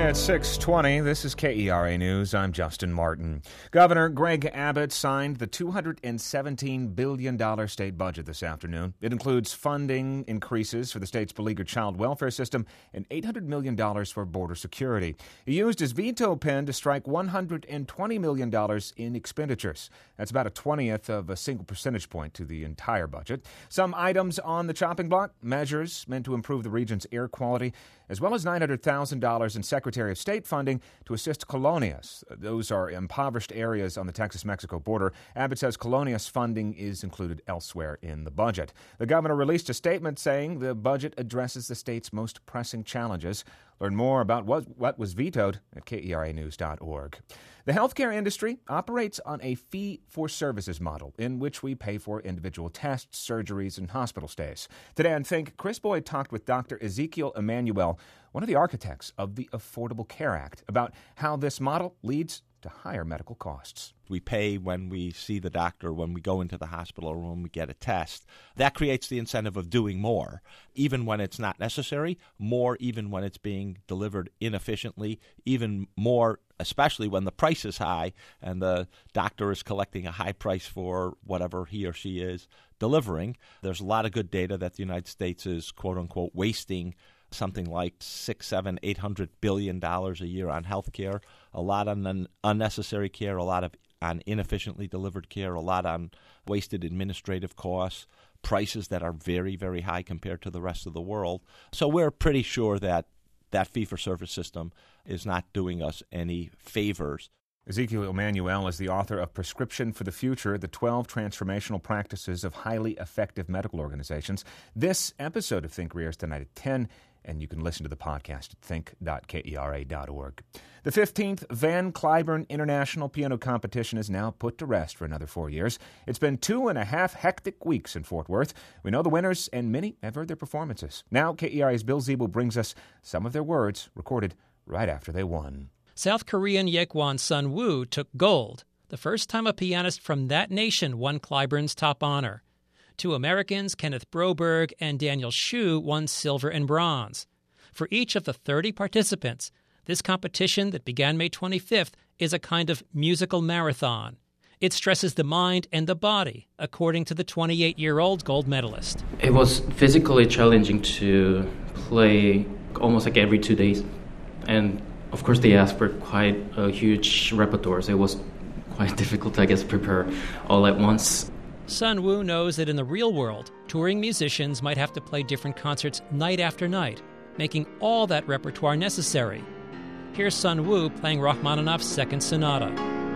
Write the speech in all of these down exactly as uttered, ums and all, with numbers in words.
It's six twenty. This is K E R A News. I'm Justin Martin. Governor Greg Abbott signed the two hundred seventeen billion dollars state budget this afternoon. It includes funding increases for the state's beleaguered child welfare system and eight hundred million dollars for border security. He used his veto pen to strike one hundred twenty million dollars in expenditures. That's about a twentieth of a single percentage point to the entire budget. Some items on the chopping block: measures meant to improve the region's air quality, as well as nine hundred thousand dollars in Secretary of State funding to assist colonias. Those are impoverished areas on the Texas-Mexico border. Abbott says colonias funding is included elsewhere in the budget. The governor released a statement saying the budget addresses the state's most pressing challenges. Learn more about what, what was vetoed at K E R A news dot org. The healthcare industry operates on a fee-for-services model in which we pay for individual tests, surgeries, and hospital stays. Today on Think, Chris Boyd talked with Doctor Ezekiel Emanuel, one of the architects of the Affordable Care Act, about how this model leads to higher medical costs. We pay when we see the doctor, when we go into the hospital, or when we get a test. That creates the incentive of doing more, even when it's not necessary, more even when it's being delivered inefficiently, even more especially when the price is high and the doctor is collecting a high price for whatever he or she is delivering. There's a lot of good data that the United States is, quote-unquote, wasting something like six, seven, eight hundred billion dollars a year on health care, a lot on un- unnecessary care, a lot of on inefficiently delivered care, a lot on wasted administrative costs, prices that are very, very high compared to the rest of the world. So we're pretty sure that that fee-for-service system is not doing us any favors. Ezekiel Emanuel is the author of Prescription for the Future, the twelve Transformational Practices of Highly Effective Medical Organizations. This episode of Think airs tonight at ten, and you can listen to the podcast at think dot K E R A dot org. The fifteenth Van Cliburn International Piano Competition is now put to rest for another four years. It's been two and a half hectic weeks in Fort Worth. We know the winners, and many have heard their performances. Now, K E R A's Bill Ziebel brings us some of their words recorded right after they won. South Korean Yekwon Sun Woo took gold, the first time a pianist from that nation won Cliburn's top honor. Two Americans, Kenneth Broberg and Daniel Shu, won silver and bronze. For each of the thirty participants, this competition that began May twenty-fifth is a kind of musical marathon. It stresses the mind and the body, according to the twenty-eight-year-old gold medalist. It was physically challenging to play almost like every two days. And of course, they asked for quite a huge repertoire, so it was quite difficult, I guess, to prepare all at once. Sun Woo knows that in the real world, touring musicians might have to play different concerts night after night, making all that repertoire necessary. Here's Sun Woo playing Rachmaninoff's Second Sonata.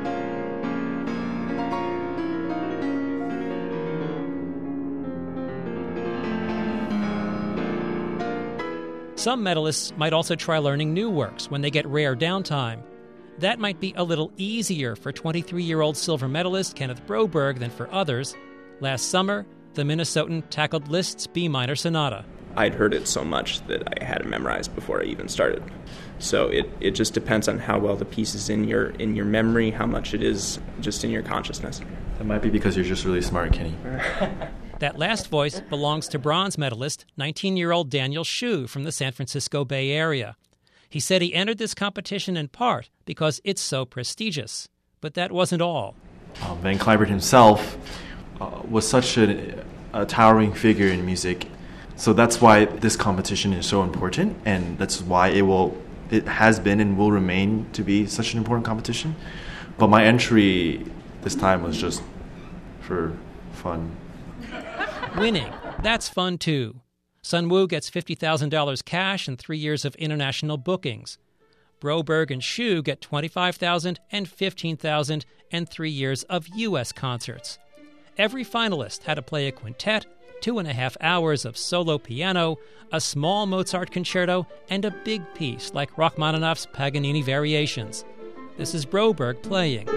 Some medalists might also try learning new works when they get rare downtime. That might be a little easier for twenty-three-year-old silver medalist Kenneth Broberg than for others. Last summer, the Minnesotan tackled Liszt's B minor sonata. I'd heard it so much that I had it memorized before I even started. So it, it just depends on how well the piece is in your in your memory, how much it is just in your consciousness. That might be because you're just really smart, Kenny. That last voice belongs to bronze medalist, nineteen-year-old Daniel Shu from the San Francisco Bay Area. He said he entered this competition in part because it's so prestigious. But that wasn't all. Uh, Van Cliburn himself uh, was such a, a towering figure in music. So that's why this competition is so important, and that's why it will, it has been and will remain to be such an important competition. But my entry this time was just for fun. Winning, that's fun too. Sun Woo gets fifty thousand dollars cash and three years of international bookings. Broberg and Shu get twenty-five thousand dollars and fifteen thousand dollars and three years of U S concerts. Every finalist had to play a quintet, two and a half hours of solo piano, a small Mozart concerto, and a big piece like Rachmaninoff's Paganini Variations. This is Broberg playing.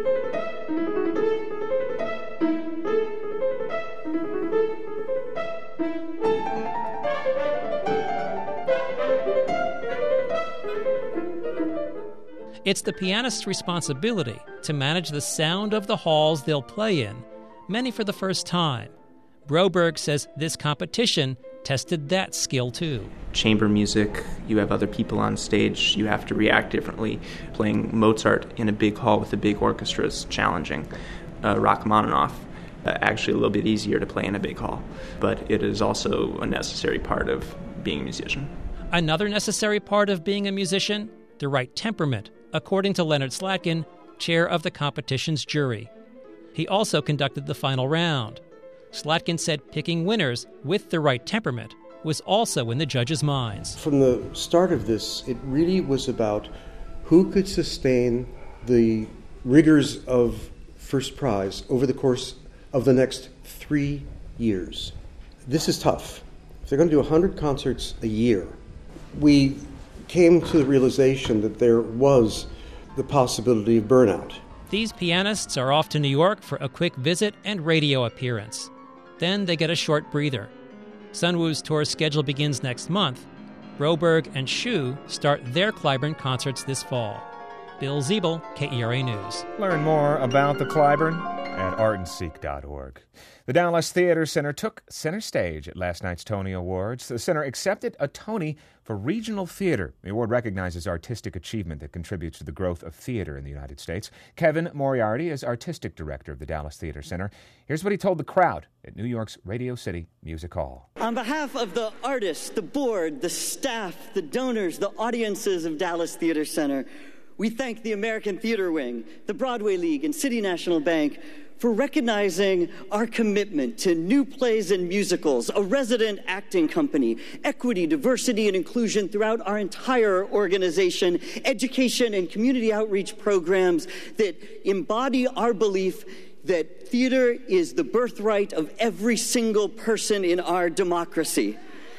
It's the pianist's responsibility to manage the sound of the halls they'll play in, many for the first time. Broberg says this competition tested that skill too. Chamber music, you have other people on stage, you have to react differently. Playing Mozart in a big hall with a big orchestra is challenging. Uh, Rachmaninoff, uh, actually a little bit easier to play in a big hall, but it is also a necessary part of being a musician. Another necessary part of being a musician, the right temperament, according to Leonard Slatkin, chair of the competition's jury. He also conducted the final round. Slatkin said picking winners with the right temperament was also in the judges' minds. From the start of this, it really was about who could sustain the rigors of first prize over the course of the next three years. This is tough. If they're going to do one hundred concerts a year, we came to the realization that there was the possibility of burnout. These pianists are off to New York for a quick visit and radio appearance. Then they get a short breather. Sunwoo's tour schedule begins next month. Broberg and Shu start their Clyburn concerts this fall. Bill Ziebel, K E R A News. Learn more about the Clyburn at art and seek dot org. The Dallas Theater Center took center stage at last night's Tony Awards. The center accepted a Tony for regional theater. The award recognizes artistic achievement that contributes to the growth of theater in the United States. Kevin Moriarty is artistic director of the Dallas Theater Center. Here's what he told the crowd at New York's Radio City Music Hall. On behalf of the artists, the board, the staff, the donors, the audiences of Dallas Theater Center, we thank the American Theater Wing, the Broadway League, and City National Bank for recognizing our commitment to new plays and musicals, a resident acting company, equity, diversity, and inclusion throughout our entire organization, education and community outreach programs that embody our belief that theater is the birthright of every single person in our democracy.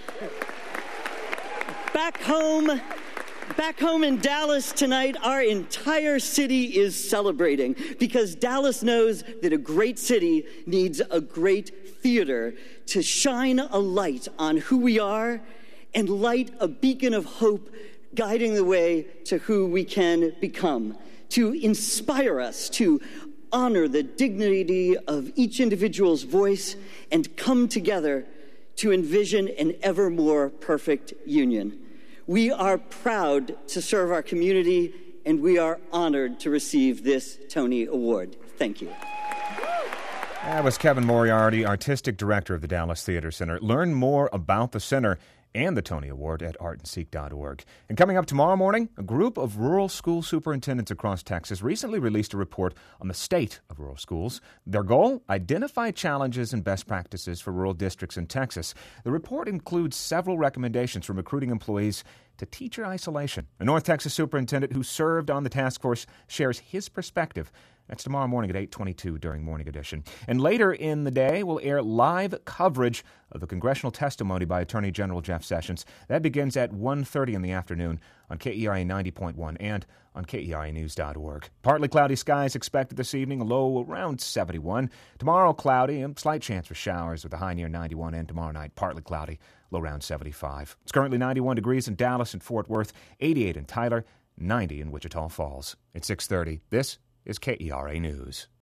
Back home, Back home in Dallas tonight, our entire city is celebrating because Dallas knows that a great city needs a great theater to shine a light on who we are and light a beacon of hope guiding the way to who we can become, to inspire us to honor the dignity of each individual's voice and come together to envision an ever more perfect union. We are proud to serve our community, and we are honored to receive this Tony Award. Thank you. That was Kevin Moriarty, artistic director of the Dallas Theater Center. Learn more about the center and the Tony Award at art and seek dot org. And coming up tomorrow morning, a group of rural school superintendents across Texas recently released a report on the state of rural schools. Their goal? Identify challenges and best practices for rural districts in Texas. The report includes several recommendations from recruiting employees to teacher isolation. A North Texas superintendent who served on the task force shares his perspective. That's tomorrow morning at eight twenty-two during Morning Edition. And later in the day, we'll air live coverage of the congressional testimony by Attorney General Jeff Sessions. That begins at one thirty in the afternoon on K E R A ninety point one and on K E R A news dot org. Partly cloudy skies expected this evening, a low around seventy-one. Tomorrow, cloudy and slight chance for showers with a high near ninety-one. And tomorrow night, partly cloudy, low around seventy-five. It's currently ninety-one degrees in Dallas and Fort Worth, eighty-eight in Tyler, ninety in Wichita Falls. It's six thirty. This is K E R A News.